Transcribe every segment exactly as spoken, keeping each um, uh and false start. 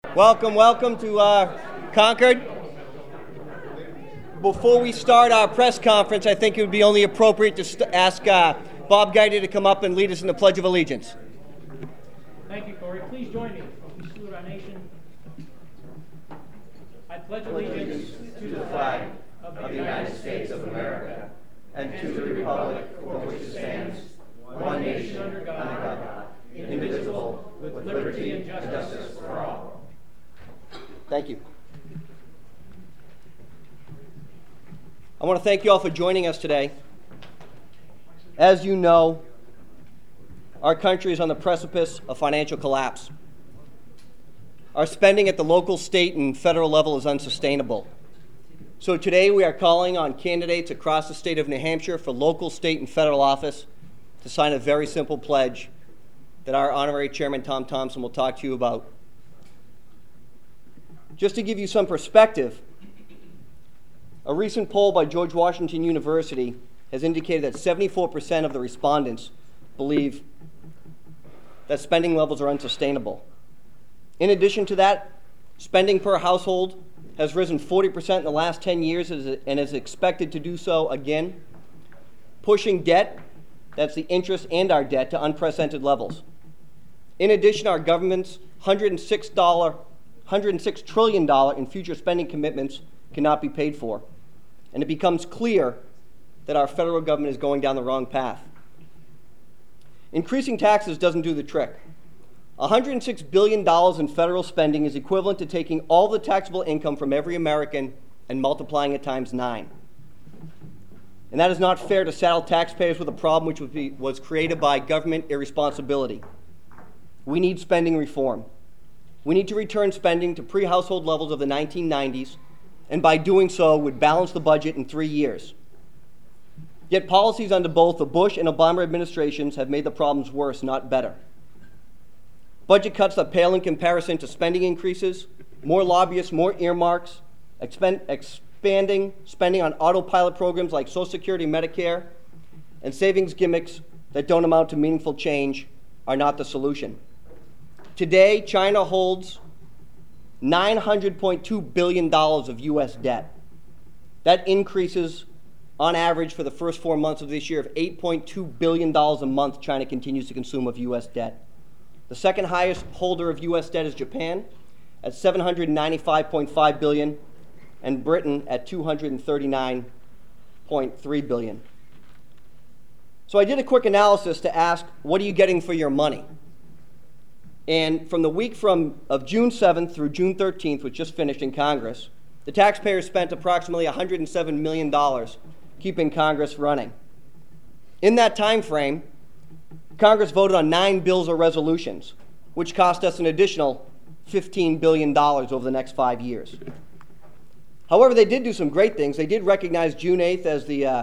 Welcome, welcome to uh, Concord. Before we start our press conference, I think it would be only appropriate to st- ask uh, Bob Guider to come up and lead us in the Pledge of Allegiance. Thank you, Corey. Please join me. We salute our nation. I pledge allegiance to the flag of the United States of America and to the republic for which it stands, one nation under God, indivisible, with liberty and justice for all. Thank you. I want to thank you all for joining us today. As you know, our country is on the precipice of financial collapse. Our spending at the local, state, and federal level is unsustainable. So today we are calling on candidates across the state of New Hampshire for local, state, and federal office to sign a very simple pledge that our honorary chairman, Tom Thompson, will talk to you about. Just to give you some perspective, a recent poll by George Washington University has indicated that seventy-four percent of the respondents believe that spending levels are unsustainable. In addition to that, spending per household has risen forty percent in the last ten years and is expected to do so again, pushing debt, that's the interest and our debt, to unprecedented levels. In addition, our government's one hundred six trillion dollars in future spending commitments cannot be paid for. And it becomes clear that our federal government is going down the wrong path. Increasing taxes doesn't do the trick. one hundred six billion dollars in federal spending is equivalent to taking all the taxable income from every American and multiplying it times nine. And that is not fair to saddle taxpayers with a problem which would be, was created by government irresponsibility. We need spending reform. We need to return spending to pre-household levels of the nineteen nineties, and by doing so would balance the budget in three years. Yet policies under both the Bush and Obama administrations have made the problems worse, not better. Budget cuts that pale in comparison to spending increases, more lobbyists, more earmarks, expend, expanding spending on autopilot programs like Social Security and Medicare, and savings gimmicks that don't amount to meaningful change are not the solution. Today, China holds nine hundred point two billion dollars of U S debt. That increases on average for the first four months of this year of eight point two billion dollars a month China continues to consume of U S debt. The second highest holder of U S debt is Japan at seven hundred ninety-five point five billion dollars and Britain at two hundred thirty-nine point three billion dollars. So I did a quick analysis to ask, what are you getting for your money? And from the week from of June seventh through June thirteenth, which just finished in Congress, the taxpayers spent approximately one hundred seven million dollars keeping Congress running. In that time frame, Congress voted on nine bills or resolutions, which cost us an additional fifteen billion dollars over the next five years. However, they did do some great things. They did recognize June eighth as the uh,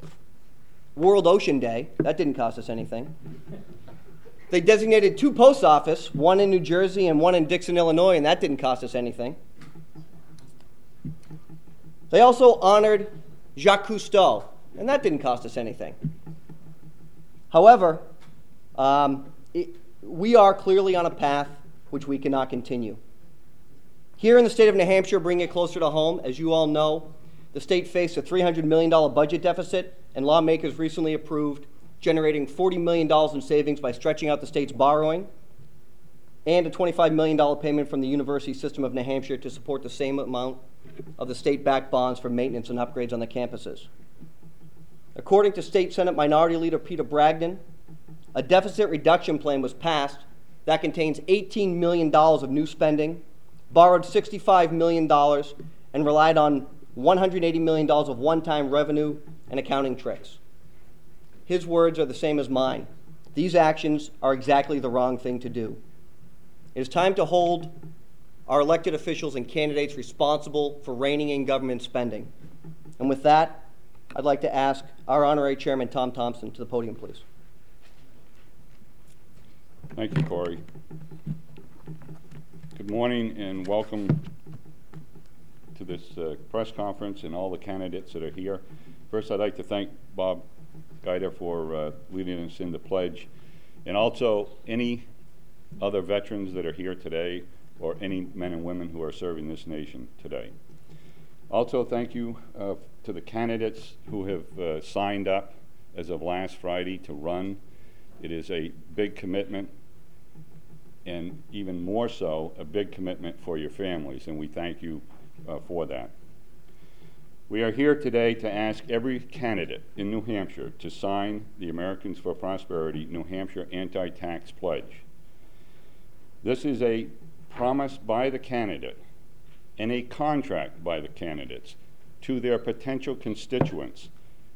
World Ocean Day. That didn't cost us anything. They designated two post offices, one in New Jersey and one in Dixon, Illinois, and that didn't cost us anything. They also honored Jacques Cousteau, and that didn't cost us anything. However, um, it, we are clearly on a path which we cannot continue. Here in the state of New Hampshire, bringing it closer to home, as you all know, the state faced a three hundred million dollars budget deficit, and lawmakers recently approved generating forty million dollars in savings by stretching out the state's borrowing, and a twenty-five million dollars payment from the University System of New Hampshire to support the same amount of the state-backed bonds for maintenance and upgrades on the campuses. According to State Senate Minority Leader Peter Bragdon, a deficit reduction plan was passed that contains eighteen million dollars of new spending, borrowed sixty-five million dollars, and relied on one hundred eighty million dollars of one-time revenue and accounting tricks. His words are the same as mine. These actions are exactly the wrong thing to do. It is time to hold our elected officials and candidates responsible for reining in government spending. And with that, I'd like to ask our honorary chairman, Tom Thompson, to the podium, please. Thank you, Corey. Good morning and welcome to this uh, press conference and all the candidates that are here. First, I'd like to thank Bob Guider for uh, leading us in the pledge, and also any other veterans that are here today or any men and women who are serving this nation today. Also, thank you uh, to the candidates who have uh, signed up as of last Friday to run. It is a big commitment, and even more so, a big commitment for your families, and we thank you uh, for that. We are here today to ask every candidate in New Hampshire to sign the Americans for Prosperity New Hampshire Anti-Tax Pledge. This is a promise by the candidate and a contract by the candidates to their potential constituents,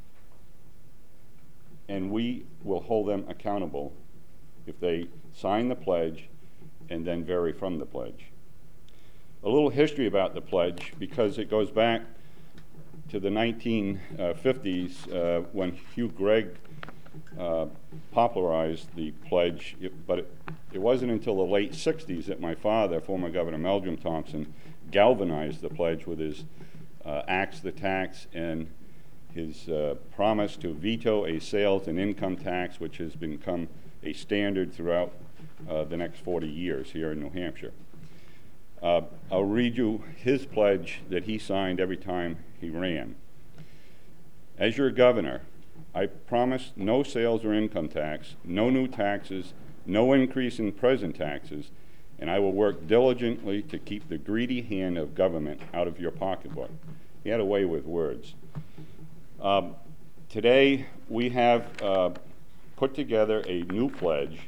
and we will hold them accountable if they sign the pledge and then vary from the pledge. A little history about the pledge, because it goes back to the nineteen fifties uh, when Hugh Gregg uh, popularized the pledge, it, but it, it wasn't until the late sixties that my father, former Governor Meldrum Thompson, galvanized the pledge with his uh, Axe the Tax and his uh, promise to veto a sales and income tax, which has become a standard throughout uh, the next forty years here in New Hampshire. Uh, I'll read you his pledge that he signed every time he ran. As your governor, I promise no sales or income tax, no new taxes, no increase in present taxes, and I will work diligently to keep the greedy hand of government out of your pocketbook. He had a way with words. Um, today, we have uh, put together a new pledge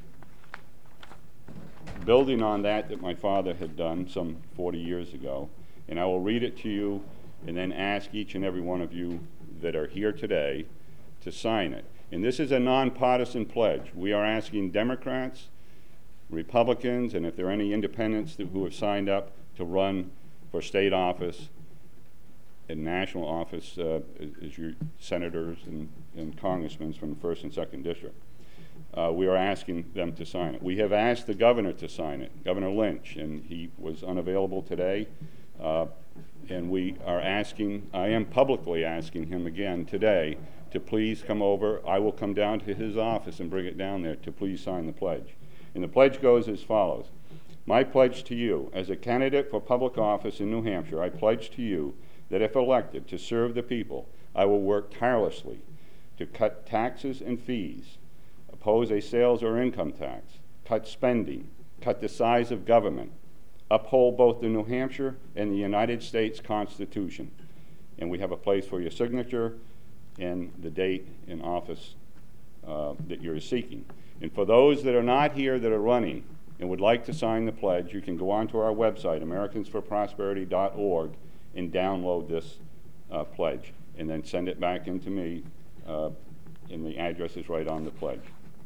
building on that that my father had done some forty years ago, and I will read it to you and then ask each and every one of you that are here today to sign it. And this is a nonpartisan pledge. We are asking Democrats, Republicans, and if there are any independents that, who have signed up to run for state office and national office uh, as your senators and, and congressmen from the first and second district. Uh, we are asking them to sign it. We have asked the governor to sign it, Governor Lynch, and he was unavailable today. Uh, and we are asking, I am publicly asking him again today to please come over. I will come down to his office and bring it down there to please sign the pledge. And the pledge goes as follows. My pledge to you, as a candidate for public office in New Hampshire, I pledge to you that if elected to serve the people, I will work tirelessly to cut taxes and fees, oppose a sales or income tax, cut spending, cut the size of government, uphold both the New Hampshire and the United States Constitution. And we have a place for your signature and the date in office uh, that you're seeking. And for those that are not here that are running and would like to sign the pledge, you can go onto our website, Americans for Prosperity dot org, and download this uh, pledge, and then send it back into me, uh, and the address is right on the pledge.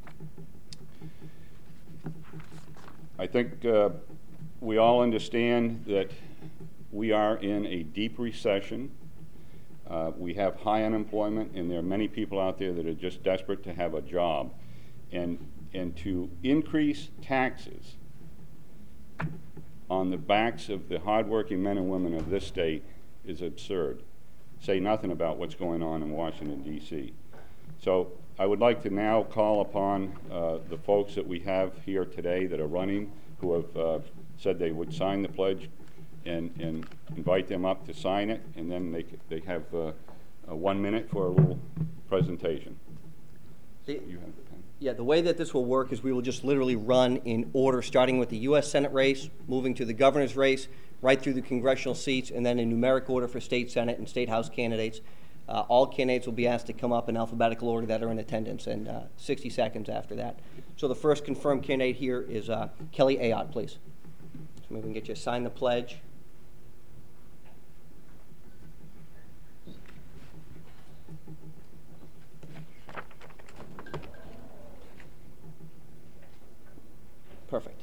I think uh, we all understand that we are in a deep recession. Uh, we have high unemployment, and there are many people out there that are just desperate to have a job. And, and to increase taxes on the backs of the hardworking men and women of this state is absurd. Say nothing about what's going on in Washington, D C So I would like to now call upon uh, the folks that we have here today that are running, who have uh, said they would sign the pledge, and, and invite them up to sign it, and then they, they have uh, uh, one minute for a little presentation. The, You have the pen. yeah, the way that this will work is we will just literally run in order, starting with the U S Senate race, moving to the governor's race, right through the congressional seats, and then in numeric order for state Senate and state House candidates. Uh, all candidates will be asked to come up in alphabetical order that are in attendance, and uh, sixty seconds after that. So the first confirmed candidate here is uh, Kelly Ayotte, please. So maybe we can get you to sign the pledge. Perfect.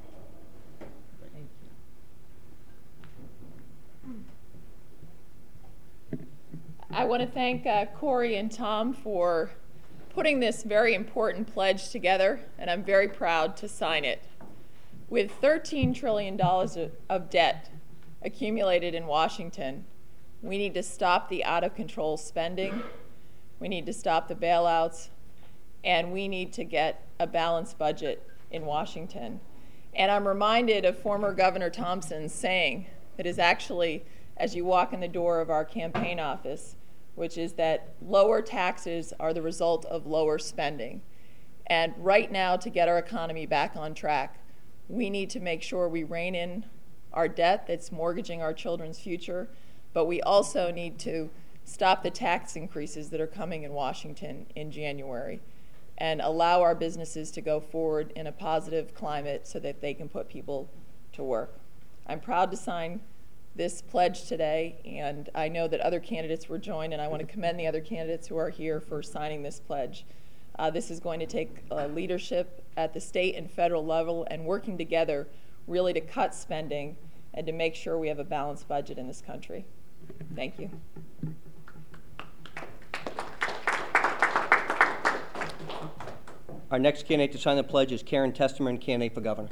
I want to thank uh, Corey and Tom for putting this very important pledge together, and I'm very proud to sign it. With thirteen trillion dollars of, of debt accumulated in Washington, we need to stop the out-of-control spending, we need to stop the bailouts, and we need to get a balanced budget in Washington. And I'm reminded of former Governor Thompson's saying that is actually, as you walk in the door of our campaign office, which is that lower taxes are the result of lower spending. And right now, to get our economy back on track, we need to make sure we rein in our debt that's mortgaging our children's future, but we also need to stop the tax increases that are coming in Washington in January and allow our businesses to go forward in a positive climate so that they can put people to work. I'm proud to sign this pledge today, and I know that other candidates were joined, and I want to commend the other candidates who are here for signing this pledge. Uh, this is going to take uh, leadership at the state and federal level and working together really to cut spending and to make sure we have a balanced budget in this country. Thank you. Our next candidate to sign the pledge is Karen Testerman, candidate for governor.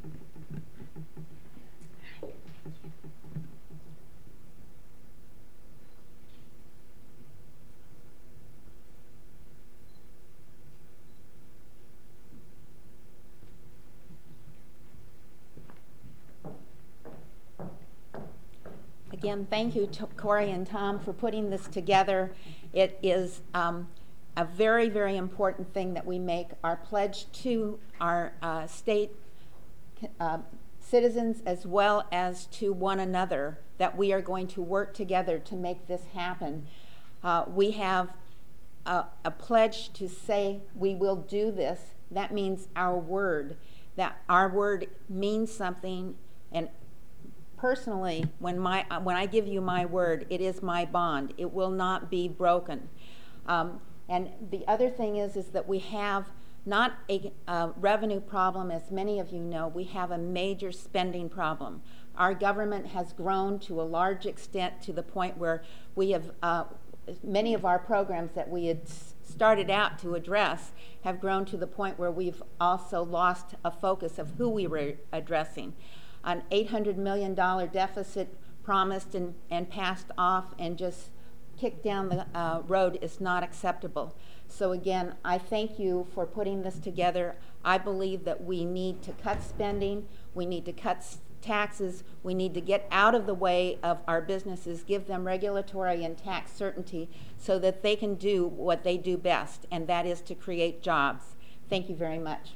Again, thank you to Corey and Tom for putting this together. It is um, a very, very important thing that we make our pledge to our uh, state uh, citizens as well as to one another, that we are going to work together to make this happen. Uh, we have a, a pledge to say we will do this. That means our word, that our word means something. And personally, when my when I give you my word, it is my bond. It will not be broken. Um, and the other thing is, is that we have not a uh, revenue problem, as many of you know. We have a major spending problem. Our government has grown to a large extent to the point where we have uh, many of our programs that we had started out to address have grown to the point where we've also lost a focus of who we were addressing. An eight hundred million dollars deficit promised and, and passed off and just kicked down the uh, road is not acceptable. So again, I thank you for putting this together. I believe that we need to cut spending, we need to cut taxes, we need to get out of the way of our businesses, give them regulatory and tax certainty so that they can do what they do best, and that is to create jobs. Thank you very much.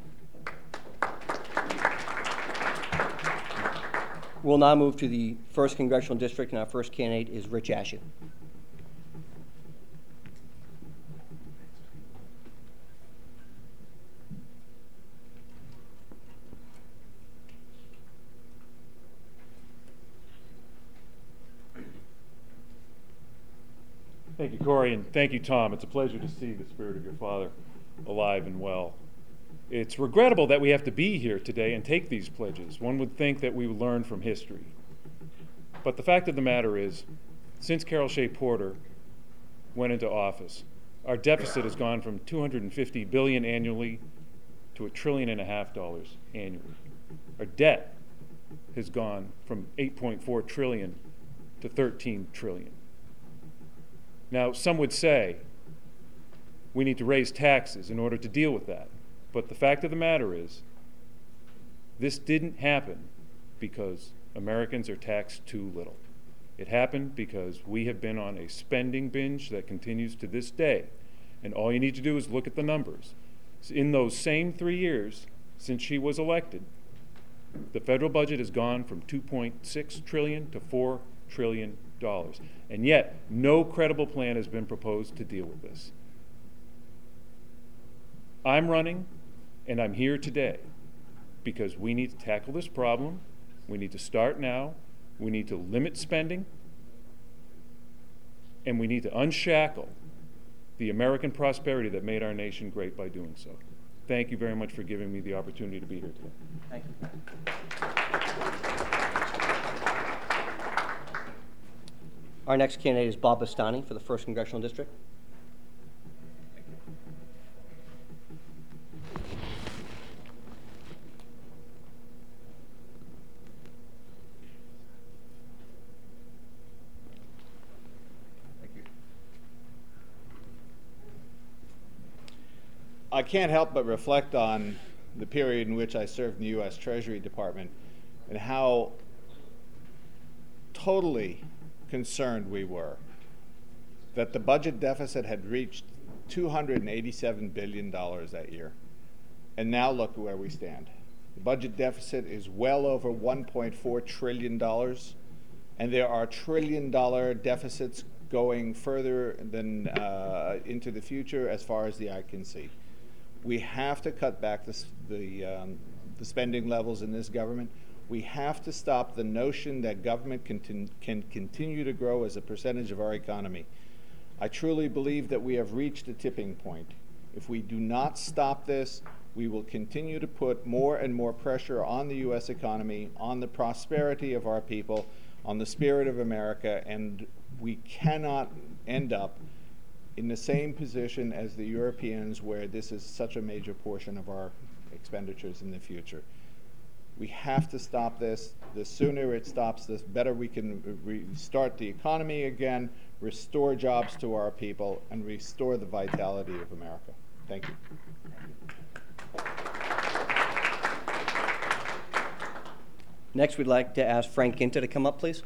We'll now move to the first congressional district, and our first candidate is Rich Ashew. Thank you, Corey, and thank you, Tom. It's a pleasure to see the spirit of your father alive and well. It's regrettable that we have to be here today and take these pledges. One would think that we would learn from history. But the fact of the matter is, since Carol Shea Porter went into office, our deficit has gone from two hundred fifty billion dollars annually to a trillion and a half dollars annually. Our debt has gone from eight point four trillion to thirteen trillion. Now, some would say we need to raise taxes in order to deal with that. But the fact of the matter is, this didn't happen because Americans are taxed too little. It happened because we have been on a spending binge that continues to this day. And all you need to do is look at the numbers. In those same three years since she was elected, the federal budget has gone from two point six trillion dollars to four trillion dollars. And yet, no credible plan has been proposed to deal with this. I'm running, and I'm here today because we need to tackle this problem. We need to start now. We need to limit spending. And we need to unshackle the American prosperity that made our nation great by doing so. Thank you very much for giving me the opportunity to be here today. Thank you. Our next candidate is Bob Bastani for the first congressional district. I can't help but reflect on the period in which I served in the U S Treasury Department and how totally concerned we were that the budget deficit had reached two hundred eighty-seven billion dollars that year. And now look where we stand. The budget deficit is well over one point four trillion dollars, and there are trillion dollar deficits going further than uh, into the future as far as the eye can see. We have to cut back the, the, um, the spending levels in this government. We have to stop the notion that government can, can continue to grow as a percentage of our economy. I truly believe that we have reached a tipping point. If we do not stop this, we will continue to put more and more pressure on the U S economy, on the prosperity of our people, on the spirit of America, and we cannot end up in the same position as the Europeans, where this is such a major portion of our expenditures in the future. We have to stop this. The sooner it stops, the better we can restart the economy again, restore jobs to our people, and restore the vitality of America. Thank you. Next, we'd like to ask Frank Ginta to come up, please.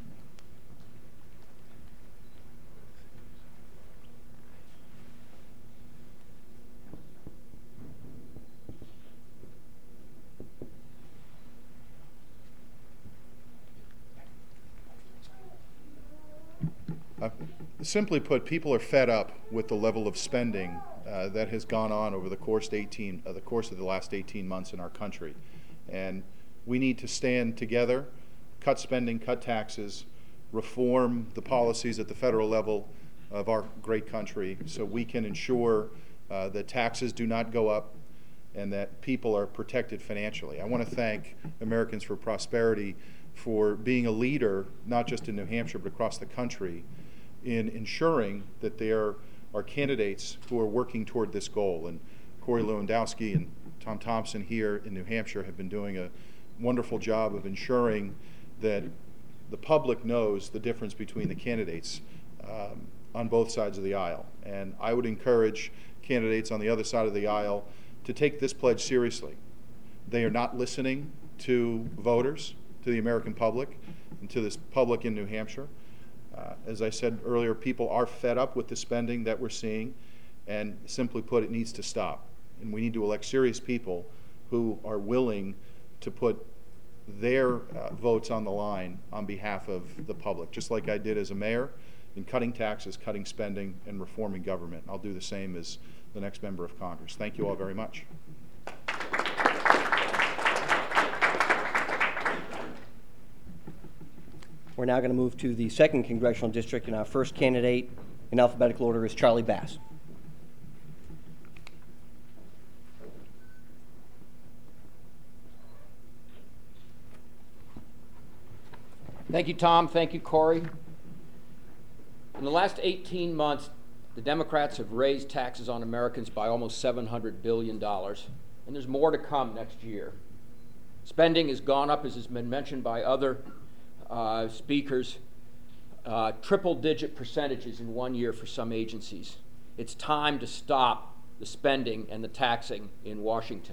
Uh, simply put, people are fed up with the level of spending uh, that has gone on over the course, eighteen, uh, the course of the last eighteen months in our country. And we need to stand together, cut spending, cut taxes, reform the policies at the federal level of our great country so we can ensure uh, that taxes do not go up and that people are protected financially. I want to thank Americans for Prosperity for being a leader, not just in New Hampshire, but across the country, in ensuring that there are candidates who are working toward this goal. And Corey Lewandowski and Tom Thompson here in New Hampshire have been doing a wonderful job of ensuring that the public knows the difference between the candidates um, on both sides of the aisle. And I would encourage candidates on the other side of the aisle to take this pledge seriously. They are not listening to voters, to the American public, and to this public in New Hampshire. Uh, as I said earlier, people are fed up with the spending that we're seeing, and simply put, it needs to stop. And we need to elect serious people who are willing to put their uh, votes on the line on behalf of the public, just like I did as a mayor in cutting taxes, cutting spending, and reforming government. I'll do the same as the next member of Congress. Thank you all very much. We're now going to move to the second congressional district, and our first candidate in alphabetical order is Charlie Bass. Thank you, Tom. Thank you, Corey. In the last eighteen months, the Democrats have raised taxes on Americans by almost seven hundred billion dollars, and there's more to come next year. Spending has gone up, as has been mentioned by other uh, speakers, uh, triple-digit percentages in one year for some agencies. It's time to stop the spending and the taxing in Washington.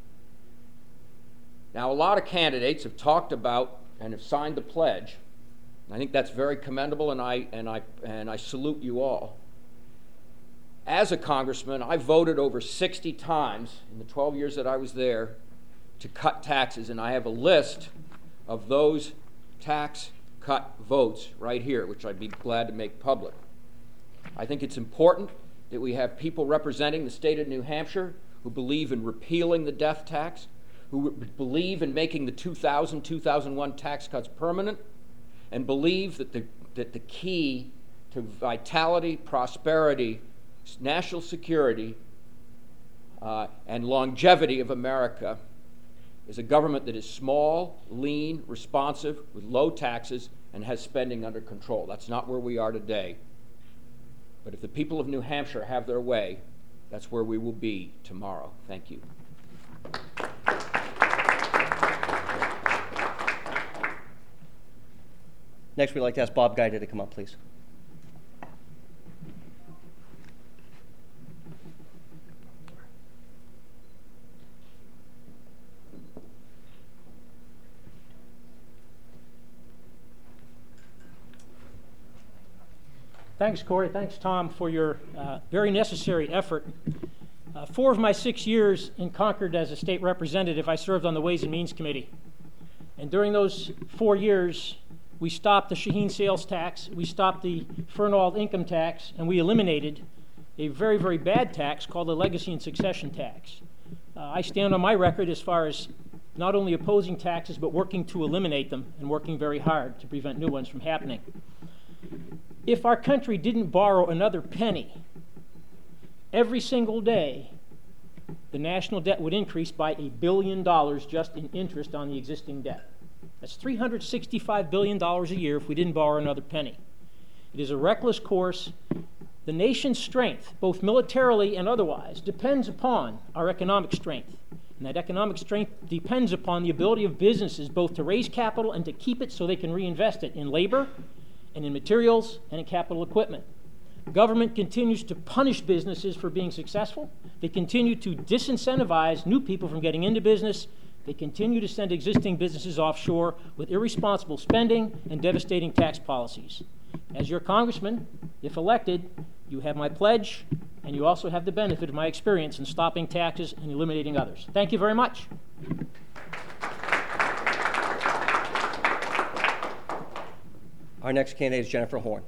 Now, a lot of candidates have talked about and have signed the pledge. I think that's very commendable, and I, and I, and I salute you all. As a congressman, I voted over sixty times in the twelve years that I was there to cut taxes, and I have a list of those tax cut votes right here, which I'd be glad to make public. I think it's important that we have people representing the state of New Hampshire who believe in repealing the death tax, who believe in making the two thousand, two thousand one tax cuts permanent, and believe that the, that the key to vitality, prosperity, national security, uh, and longevity of America is a government that is small, lean, responsive, with low taxes, and has spending under control. That's not where we are today. But if the people of New Hampshire have their way, that's where we will be tomorrow. Thank you. Next, we'd like to ask Bob Guida to come up, please. Thanks, Corey. Thanks, Tom, for your uh, very necessary effort. Uh, four of my six years in Concord as a state representative, I served on the Ways and Means Committee. And during those four years, we stopped the Shaheen sales tax, we stopped the Fernald income tax, and we eliminated a very, very bad tax called the legacy and succession tax. Uh, I stand on my record as far as not only opposing taxes, but working to eliminate them and working very hard to prevent new ones from happening. If our country didn't borrow another penny every single day, the national debt would increase by a billion dollars just in interest on the existing debt. That's three hundred sixty-five billion dollars a year if we didn't borrow another penny. It is a reckless course. The nation's strength, both militarily and otherwise, depends upon our economic strength. And that economic strength depends upon the ability of businesses both to raise capital and to keep it so they can reinvest it in labor and in materials and in capital equipment. Government continues to punish businesses for being successful. They continue to disincentivize new people from getting into business. They continue to send existing businesses offshore with irresponsible spending and devastating tax policies. As your congressman, if elected, you have my pledge, and you also have the benefit of my experience in stopping taxes and eliminating others. Thank you very much. Our next candidate is Jennifer Horn.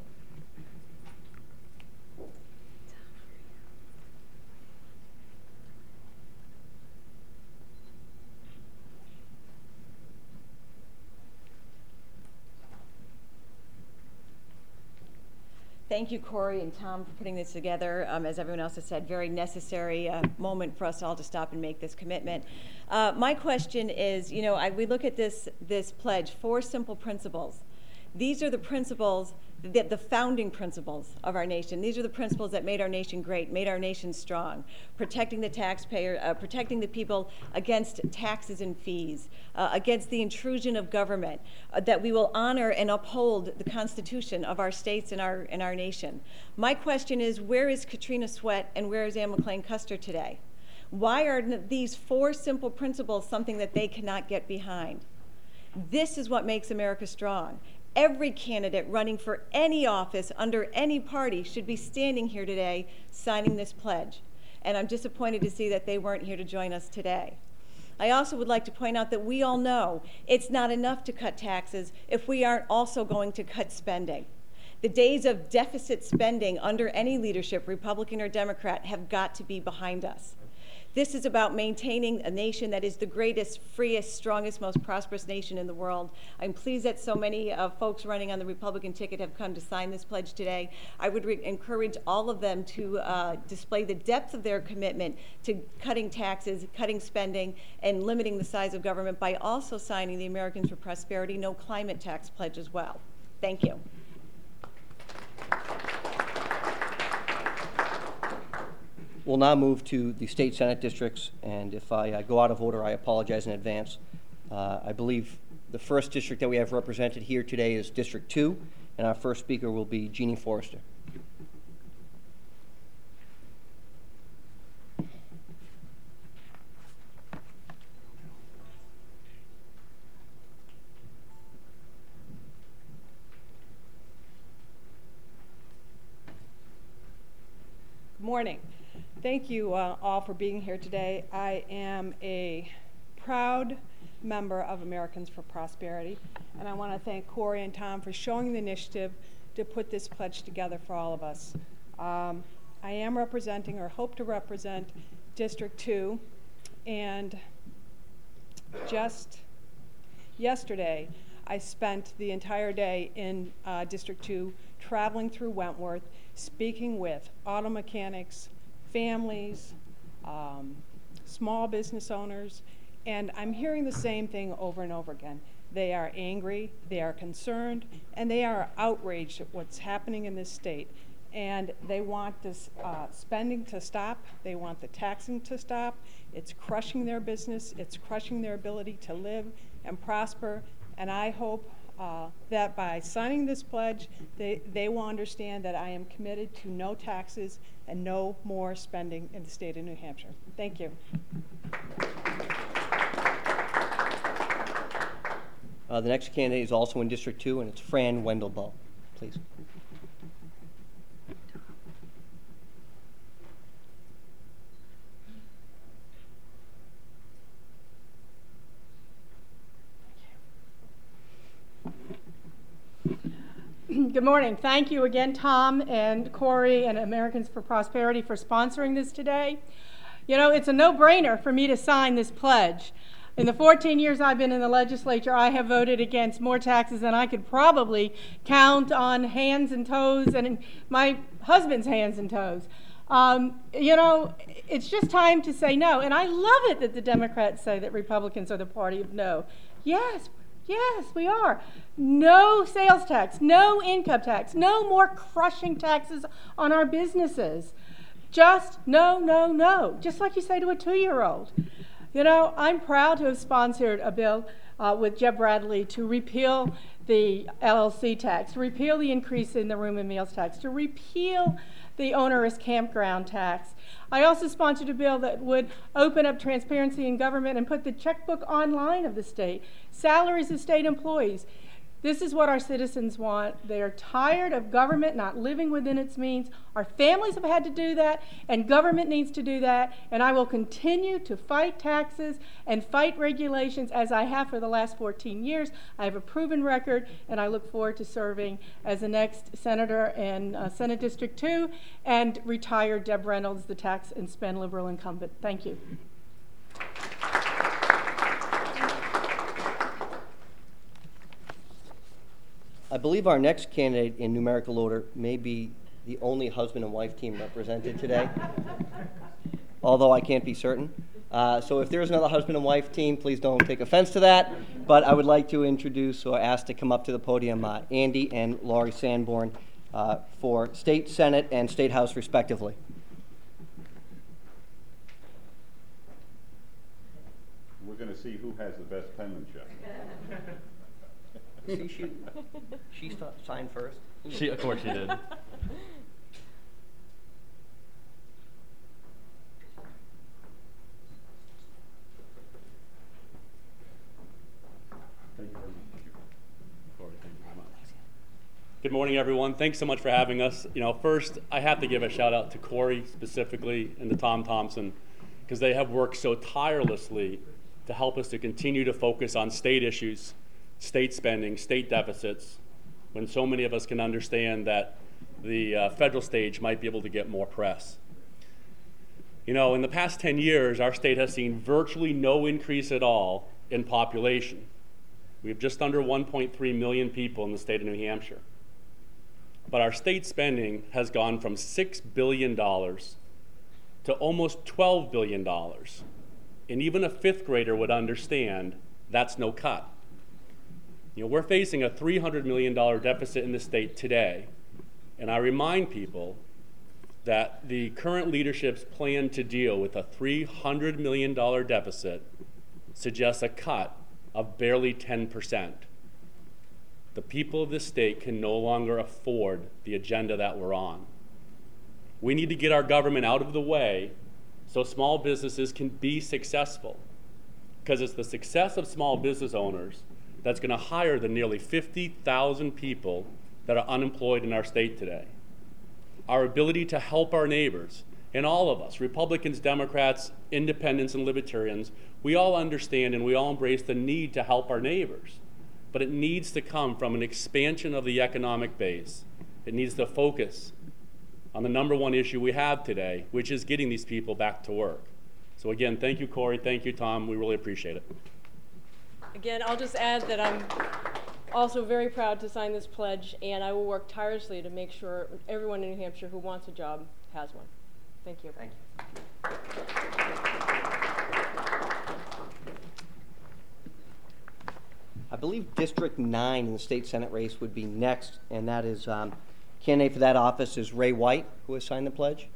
Thank you, Corey and Tom, for putting this together. Um, as everyone else has said, very necessary uh, moment for us all to stop and make this commitment. Uh, my question is, you know, I, we look at this, this pledge, four simple principles. These are the principles, the, the founding principles of our nation. These are the principles that made our nation great, made our nation strong. Protecting the taxpayer, uh, protecting the people against taxes and fees, uh, against the intrusion of government, uh, that we will honor and uphold the Constitution of our states and our, and our nation. My question is, where is Katrina Sweat and where is Anne McLean Custer today? Why are these four simple principles something that they cannot get behind? This is what makes America strong. Every candidate running for any office under any party should be standing here today signing this pledge. And I'm disappointed to see that they weren't here to join us today. I also would like to point out that we all know it's not enough to cut taxes if we aren't also going to cut spending. The days of deficit spending under any leadership, Republican or Democrat, have got to be behind us. This is about maintaining a nation that is the greatest, freest, strongest, most prosperous nation in the world. I'm pleased that so many uh, folks running on the Republican ticket have come to sign this pledge today. I would re- encourage all of them to uh, display the depth of their commitment to cutting taxes, cutting spending, and limiting the size of government by also signing the Americans for Prosperity No Climate Tax pledge as well. Thank you. We'll now move to the state senate districts, and if I uh, go out of order, I apologize in advance. Uh, I believe the first district that we have represented here today is District two, and our first speaker will be Jeannie Forrester. Good morning. Thank you uh, all for being here today. I am a proud member of Americans for Prosperity, and I want to thank Corey and Tom for showing the initiative to put this pledge together for all of us. Um, I am representing, or hope to represent, District two, and just yesterday I spent the entire day in uh, District two traveling through Wentworth, speaking with auto mechanics, families, um, small business owners, and I'm hearing the same thing over and over again. They are angry, they are concerned, and they are outraged at what's happening in this state. And they want this uh, spending to stop, they want the taxing to stop. It's crushing their business, it's crushing their ability to live and prosper, and I hope Uh, that by signing this pledge, they, they will understand that I am committed to no taxes and no more spending in the state of New Hampshire. Thank you. Uh, the next candidate is also in District two, and it's Fran Wendelbo. Please. Good morning. Thank you again, Tom and Corey and Americans for Prosperity for sponsoring this today. You know, it's a no-brainer for me to sign this pledge. In the fourteen years I've been in the legislature, I have voted against more taxes than I could probably count on hands and toes, and my husband's hands and toes. Um, you know, it's just time to say no. And I love it that the Democrats say that Republicans are the party of no. Yes, yes, we are. No sales tax, no income tax, no more crushing taxes on our businesses. Just no, no, no. Just like you say to a two-year-old. You know, I'm proud to have sponsored a bill uh, with Jeb Bradley to repeal the L L C tax, to repeal the increase in the room and meals tax, to repeal the onerous campground tax. I also sponsored a bill that would open up transparency in government and put the checkbook online of the state, salaries of state employees. This is what our citizens want. They are tired of government not living within its means. Our families have had to do that, and government needs to do that, and I will continue to fight taxes and fight regulations as I have for the last fourteen years. I have a proven record, and I look forward to serving as the next senator in uh, Senate District two and retired Deb Reynolds, the tax and spend liberal incumbent. Thank you. I believe our next candidate in numerical order may be the only husband and wife team represented today, although I can't be certain. Uh, so if there is another husband and wife team, please don't take offense to that. But I would like to introduce or ask to come up to the podium uh, Andy and Laurie Sanborn uh, for State Senate and State House, respectively. We're going to see who has the best penmanship. See, she, she st- signed first. She, of course she did. Thank you very much. Corey, thank you very much. Good morning, everyone. Thanks so much for having us. You know, first, I have to give a shout out to Corey specifically and to Tom Thompson, because they have worked so tirelessly to help us to continue to focus on state issues, state spending, state deficits, when so many of us can understand that the uh, federal stage might be able to get more press. You know, in the past ten years, our state has seen virtually no increase at all in population. We have just under one point three million people in the state of New Hampshire. But our state spending has gone from six billion dollars to almost twelve billion dollars. And even a fifth grader would understand that's no cut. You know, we're facing a three hundred million dollars deficit in the state today, and I remind people that the current leadership's plan to deal with a three hundred million dollars deficit suggests a cut of barely ten percent. The people of this state can no longer afford the agenda that we're on. We need to get our government out of the way so small businesses can be successful, because it's the success of small business owners that's going to hire the nearly fifty thousand people that are unemployed in our state today. Our ability to help our neighbors, and all of us, Republicans, Democrats, independents, and libertarians, we all understand and we all embrace the need to help our neighbors. But it needs to come from an expansion of the economic base. It needs to focus on the number one issue we have today, which is getting these people back to work. So again, thank you, Corey. Thank you, Tom. We really appreciate it. Again, I'll just add that I'm also very proud to sign this pledge, and I will work tirelessly to make sure everyone in New Hampshire who wants a job has one. Thank you. Thank you. I believe District nine in the state Senate race would be next, and that is, um, candidate for that office is Ray White, who has signed the pledge.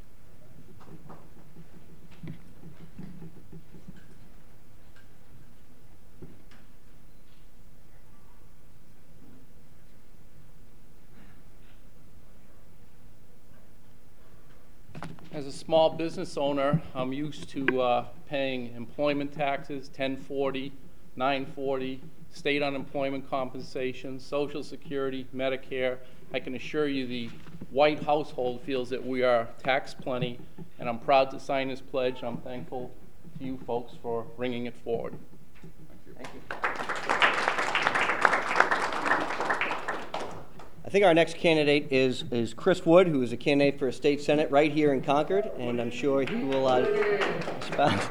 As a small business owner, I'm used to uh, paying employment taxes, ten forty, nine forty, state unemployment compensation, Social Security, Medicare. I can assure you the White household feels that we are taxed plenty, and I'm proud to sign this pledge. I'm thankful to you folks for bringing it forward. Thank you. I think our next candidate is, is Chris Wood, who is a candidate for a state senate right here in Concord, and I'm sure he will uh, espouse.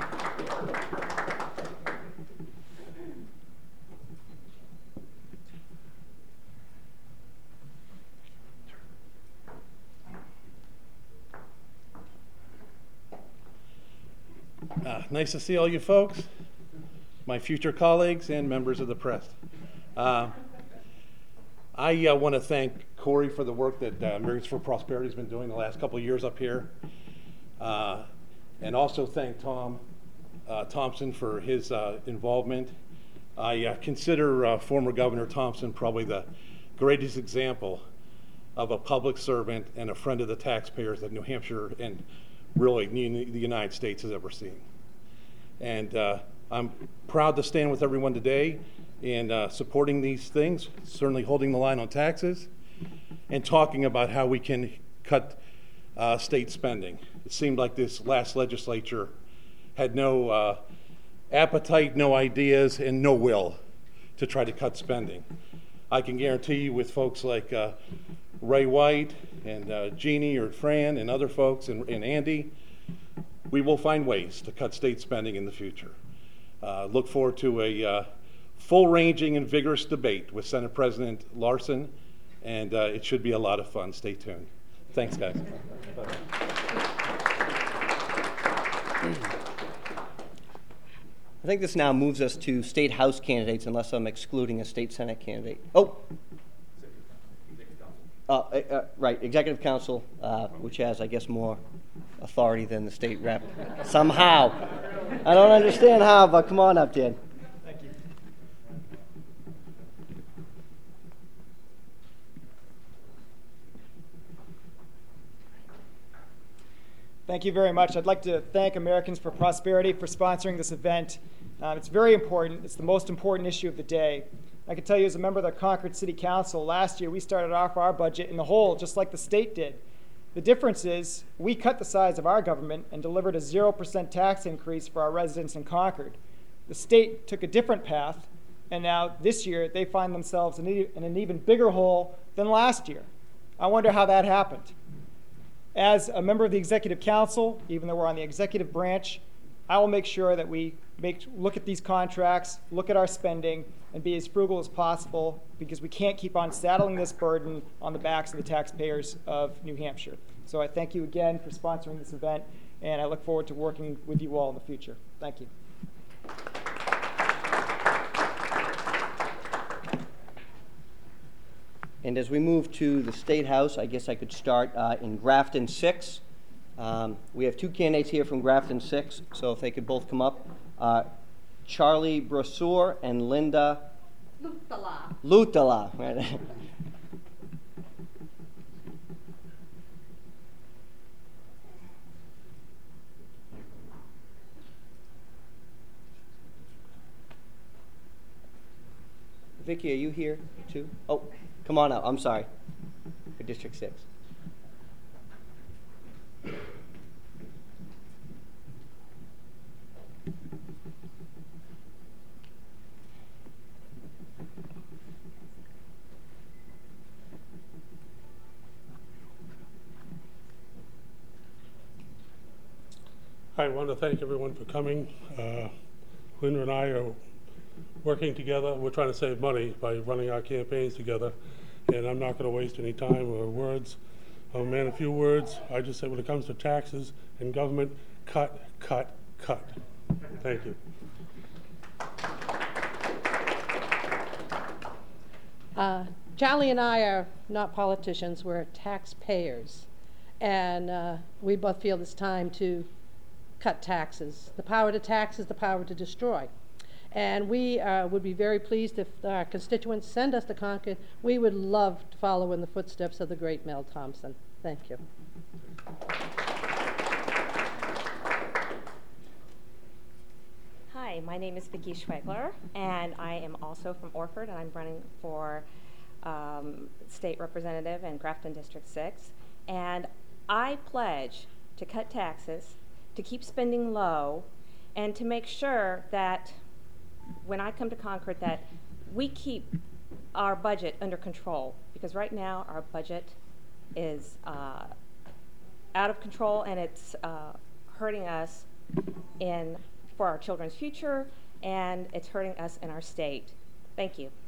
Uh, nice to see all you folks, my future colleagues, and members of the press. Uh, I uh, want to thank Corey for the work that uh, Americans for Prosperity has been doing the last couple of years up here, uh, and also thank Tom uh, Thompson for his uh, involvement. I uh, consider uh, former Governor Thompson probably the greatest example of a public servant and a friend of the taxpayers that New Hampshire and really the United States has ever seen. And uh, I'm proud to stand with everyone today in uh, supporting these things, certainly holding the line on taxes, and talking about how we can cut uh, state spending. It seemed like this last legislature had no uh, appetite, no ideas, and no will to try to cut spending. I can guarantee you with folks like uh, Ray White and uh, Jeannie or Fran and other folks and, and Andy, we will find ways to cut state spending in the future. Uh, look forward to a uh, full-ranging and vigorous debate with Senate President Larson, and uh, it should be a lot of fun. Stay tuned. Thanks, guys. I think this now moves us to state house candidates, unless I'm excluding a state senate candidate. Oh. Uh, uh, right, executive council, uh, which has, I guess, more authority than the state rep. Somehow. I don't understand how, but come on up, Dan. Thank you. Thank you very much. I'd like to thank Americans for Prosperity for sponsoring this event. Uh, it's very important. It's the most important issue of the day. I can tell you as a member of the Concord City Council, last year we started off our budget in the hole just like the state did. The difference is we cut the size of our government and delivered a zero percent tax increase for our residents in Concord. The state took a different path, and now this year they find themselves in, in an even bigger hole than last year. I wonder how that happened. As a member of the Executive Council, even though we're on the executive branch, I will make sure that we make, look at these contracts, look at our spending, and be as frugal as possible, because we can't keep on saddling this burden on the backs of the taxpayers of New Hampshire. So I thank you again for sponsoring this event, and I look forward to working with you all in the future. Thank you. And as we move to the State House, I guess I could start uh, in Grafton six. Um, we have two candidates here from Grafton six, so if they could both come up. Uh, Charlie Brasseur and Linda Lutala. Lutala, right? Vicky, are you here too? Oh, come on up. I'm sorry. For District six. I want to thank everyone for coming. Uh, Linda and I are working together. We're trying to save money by running our campaigns together, and I'm not going to waste any time or words. I'm a man of few words. I just say when it comes to taxes and government, cut, cut, cut. Thank you. Uh, Charlie and I are not politicians, we're taxpayers. And uh, we both feel it's time to cut taxes. The power to tax is the power to destroy. And we uh, would be very pleased if our constituents send us to Concord. We would love to follow in the footsteps of the great Mel Thompson. Thank you. Hi, my name is Vicki Schwegler, and I am also from Orford, and I'm running for um, state representative in Grafton District six. And I pledge to cut taxes, to keep spending low, and to make sure that when I come to Concord that we keep our budget under control, because right now our budget is uh, out of control, and it's uh, hurting us in for our children's future, and it's hurting us in our state. Thank you.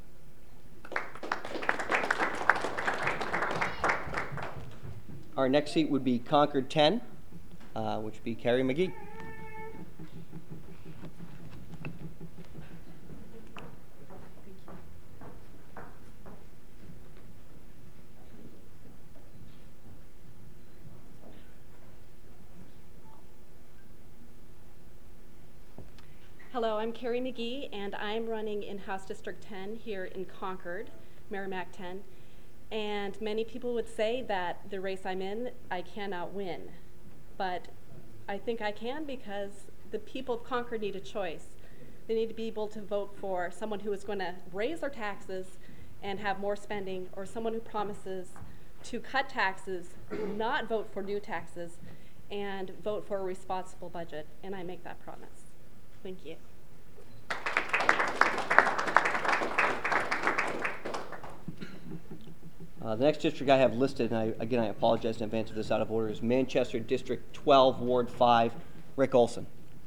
Our next seat would be Concord ten, uh, which would be Carrie McGee. Hello, I'm Carrie McGee, and I'm running in House District ten here in Concord, Merrimack ten. And many people would say that the race I'm in, I cannot win. But I think I can, because the people of Concord need a choice. They need to be able to vote for someone who is going to raise their taxes and have more spending, or someone who promises to cut taxes, not vote for new taxes, and vote for a responsible budget. And I make that promise. Thank you. Uh, the next district I have listed, and I, again, I apologize in advance if this is out of order, is Manchester District twelve, Ward five, Rick Olson.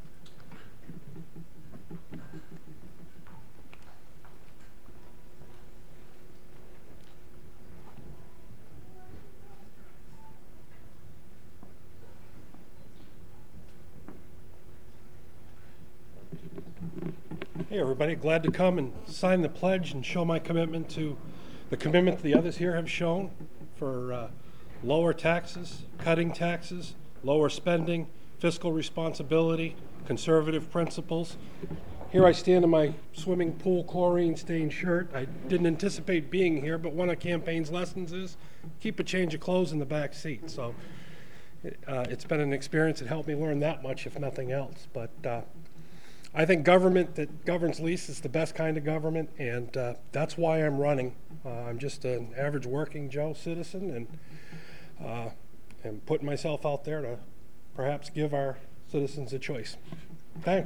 Hey everybody, glad to come and sign the pledge and show my commitment to the commitment the others here have shown for uh, lower taxes, cutting taxes, lower spending, fiscal responsibility, conservative principles. Here I stand in my swimming pool chlorine stained shirt. I didn't anticipate being here, but one of campaign's lessons is keep a change of clothes in the back seat. So uh, it's been an experience that helped me learn that much, if nothing else. But uh, I think government that governs least is the best kind of government, and uh, that's why I'm running. Uh, I'm just an average working Joe citizen, and uh, am putting myself out there to perhaps give our citizens a choice. Thanks.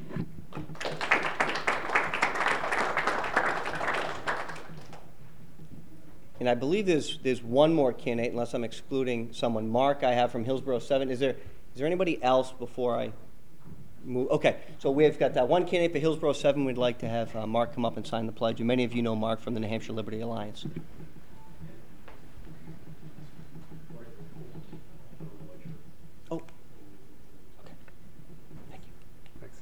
And I believe there's there's one more candidate, unless I'm excluding someone. Mark, I have from Hillsborough seven. Is there is there anybody else before I move? Okay, so we've got that one candidate for Hillsborough seven. We'd like to have uh, Mark come up and sign the pledge. And many of you know Mark from the New Hampshire Liberty Alliance. Oh, okay. Thank you. Thanks.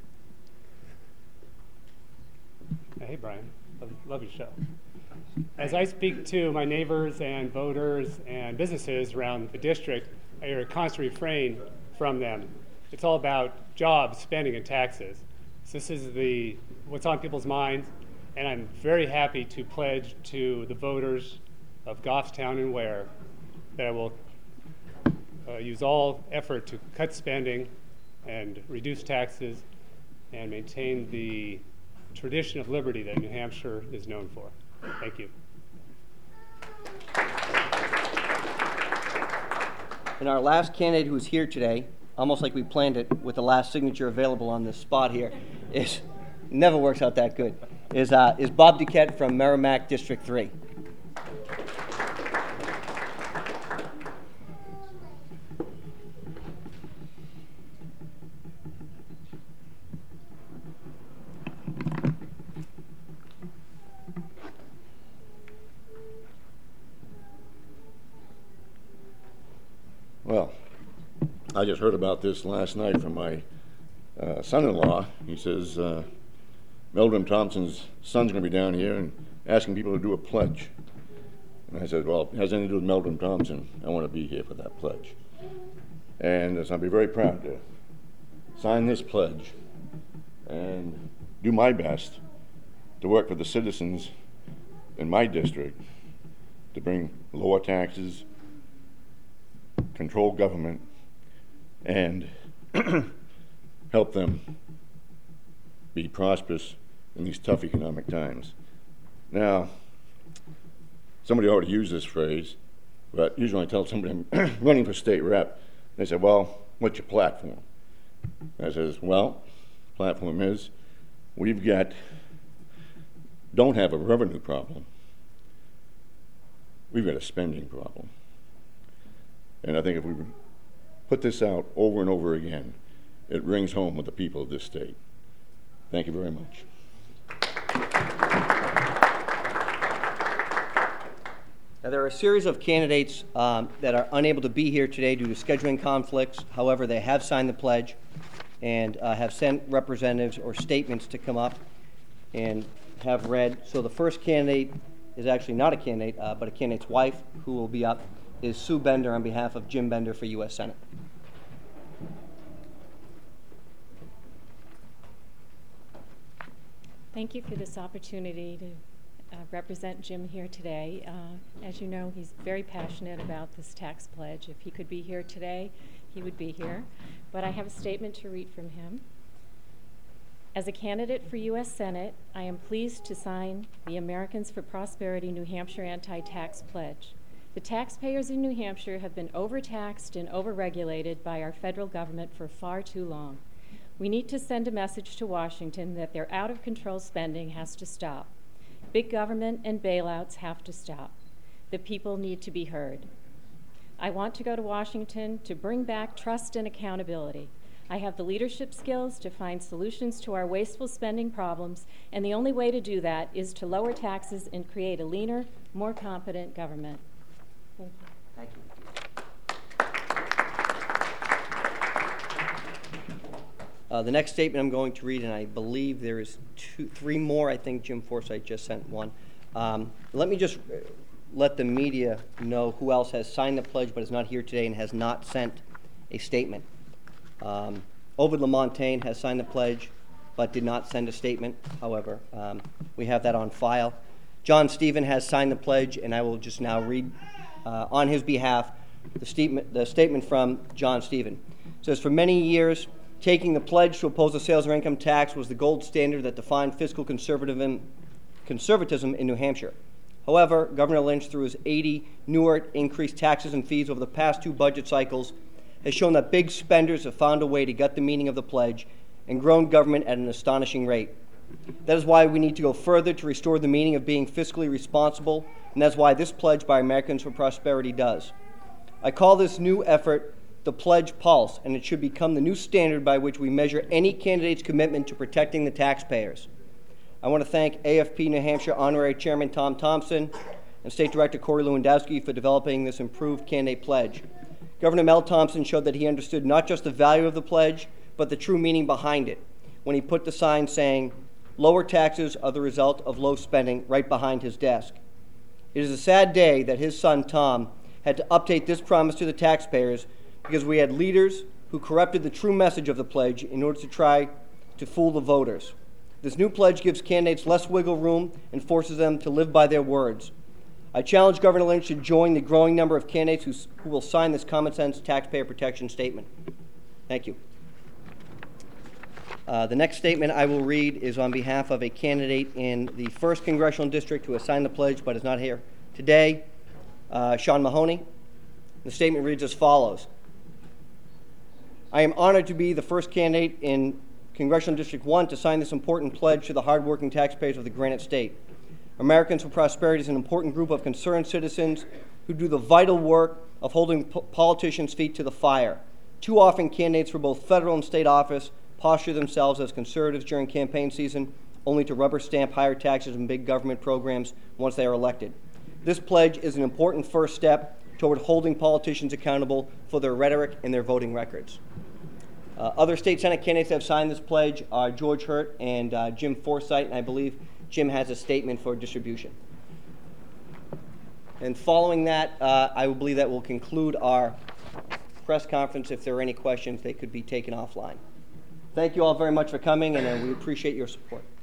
Hey, Brian. Love, love your show. As I speak to my neighbors and voters and businesses around the district, I hear a constant refrain from them. It's all about jobs, spending, and taxes. So this is the what's on people's minds, and I'm very happy to pledge to the voters of Goffstown and Ware that I will uh, use all effort to cut spending and reduce taxes and maintain the tradition of liberty that New Hampshire is known for. Thank you. And our last candidate who's here today, almost like we planned it with the last signature available on this spot here, is never works out that good, is, uh, is Bob Duquette from Merrimack District three. Well, I just heard about this last night from my uh, son-in-law. He says, uh, Meldrum Thompson's son's going to be down here and asking people to do a pledge. And I said, well, it has anything to do with Meldrum Thompson. I want to be here for that pledge. And so I'll be very proud to sign this pledge and do my best to work for the citizens in my district to bring lower taxes, control government, and help them be prosperous in these tough economic times. Now, somebody already used this phrase, but usually when I tell somebody I'm running for state rep, they say, well, what's your platform? I says, well, platform is we've got, don't have a revenue problem. we've got a spending problem. And I think if we put this out over and over again, it rings home with the people of this state. Thank you very much. Now, there are a series of candidates um, that are unable to be here today due to scheduling conflicts. However, they have signed the pledge and uh, have sent representatives or statements to come up and have read. So the first candidate is actually not a candidate, uh, but a candidate's wife who will be up is Sue Bender on behalf of Jim Bender for U S Senate. Thank you for this opportunity to uh, represent Jim here today. Uh, as you know, he's very passionate about this tax pledge. If he could be here today, he would be here. But I have a statement to read from him. As a candidate for U S Senate, I am pleased to sign the Americans for Prosperity New Hampshire Anti-Tax Pledge. The taxpayers in New Hampshire have been overtaxed and overregulated by our federal government for far too long. We need to send a message to Washington that their out-of-control spending has to stop. Big government and bailouts have to stop. The people need to be heard. I want to go to Washington to bring back trust and accountability. I have the leadership skills to find solutions to our wasteful spending problems, and the only way to do that is to lower taxes and create a leaner, more competent government. Thank you. Thank you. Uh, the next statement I'm going to read, and I believe there is two, three more. I think Jim Forsythe just sent one. Um, let me just let the media know who else has signed the pledge but is not here today and has not sent a statement. Um, Ovid LaMontagne has signed the pledge but did not send a statement. However, um, we have that on file. John Stephen has signed the pledge, and I will just now read uh, on his behalf the statement, the statement from John Stephen. It says, for many years, taking the pledge to oppose the sales or income tax was the gold standard that defined fiscal conservatism, conservatism in New Hampshire. However, Governor Lynch, through his eighty newer increased taxes and fees over the past two budget cycles, has shown that big spenders have found a way to gut the meaning of the pledge and grown government at an astonishing rate. That is why we need to go further to restore the meaning of being fiscally responsible, and that's why this pledge by Americans for Prosperity does. I call this new effort the Pledge Pulse, and it should become the new standard by which we measure any candidate's commitment to protecting the taxpayers. I want to thank A F P New Hampshire Honorary Chairman Tom Thompson and State Director Corey Lewandowski for developing this improved candidate pledge. Governor Mel Thompson showed that he understood not just the value of the pledge, but the true meaning behind it when he put the sign saying, lower taxes are the result of low spending, right behind his desk. It is a sad day that his son, Tom, had to update this promise to the taxpayers because we had leaders who corrupted the true message of the pledge in order to try to fool the voters. This new pledge gives candidates less wiggle room and forces them to live by their words. I challenge Governor Lynch to join the growing number of candidates who, who will sign this common sense taxpayer protection statement. Thank you. Uh, the next statement I will read is on behalf of a candidate in the first Congressional District who has signed the pledge but is not here today, uh, Sean Mahoney. The statement reads as follows. I am honored to be the first candidate in Congressional District one to sign this important pledge to the hardworking taxpayers of the Granite State. Americans for Prosperity is an important group of concerned citizens who do the vital work of holding po- politicians' feet to the fire. Too often, candidates for both federal and state office posture themselves as conservatives during campaign season, only to rubber stamp higher taxes and big government programs once they are elected. This pledge is an important first step toward holding politicians accountable for their rhetoric and their voting records. Uh, other state Senate candidates that have signed this pledge are George Hurt and uh, Jim Forsythe, and I believe Jim has a statement for distribution. And following that, uh, I will believe that will conclude our press conference. If there are any questions, they could be taken offline. Thank you all very much for coming, and uh, we appreciate your support.